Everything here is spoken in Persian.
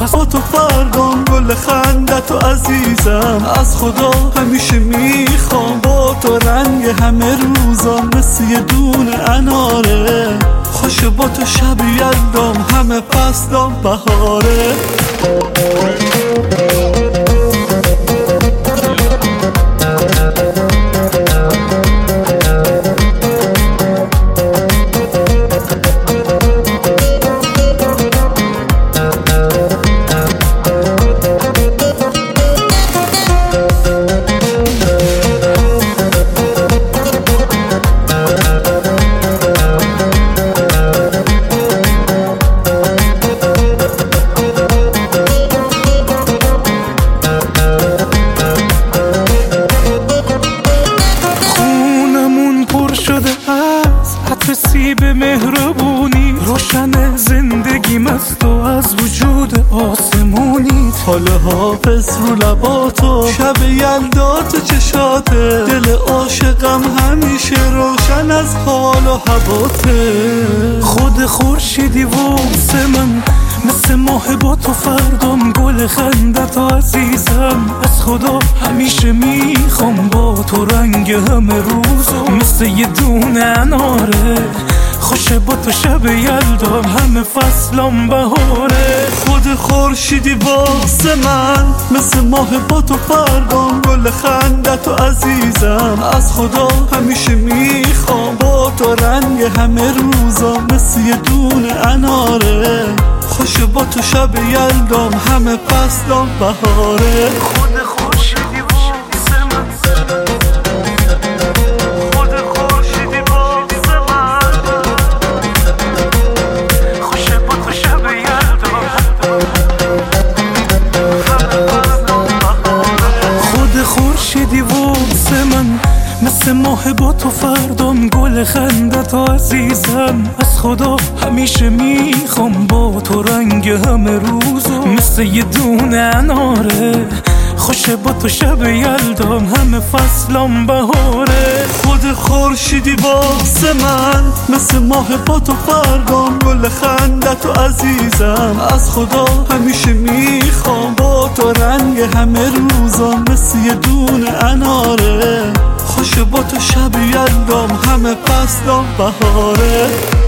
با تو فردام گل خندت و عزیزم، از خدا همیشه میخوام با تو رنگ همه روزام مثل یه دونه اناره، خوش با تو شب یلدام همه فصلام بهاره. سیب مهربونی روشن زندگیم از تو، از وجود آسمونی. حال حافظ رو لباتو، شب یلدا تو چشاته، دل عاشقم همیشه روشن از حال و هواته. خود خورشیدی واسه من مثل ماه با تو فردام گل خندت و عزیزم، از خدا همیشه میخوام با تو رنگ همه روزم مثل یه دونه اناره، خوشه با تو شب یلدام همه فصلام بهاره. خود خورشیدی واسه من مثل ماه با تو فردام گل خندت و عزیزم، از خدا همیشه میخوام با تو رنگ همه روزام مثل یه دونه اناره، خوش با تو شب یلدام همه فصلام بهاره. خود خورشیدی واسه من، خود خورشیدی واسه من، خوش با تو شب یلدام همه فصلام بهاره. خود خورشیدی واسه من مثل ماه با تو فردام گل خندت و عزیزم، از خدا همیشه میخوام با تو رنگ همه روزم مثل یه دونه اناره، خوشه با تو شب یلدام همه فصلام بهاره. خود خورشیدی واسه من مثل ماه با تو فردام گل خندت و عزیزم، از خدا همیشه میخوام با تو رنگ همه روزام مثل یه دونه اناره، خوش با تو شب یلدام همه فصلام بهاره.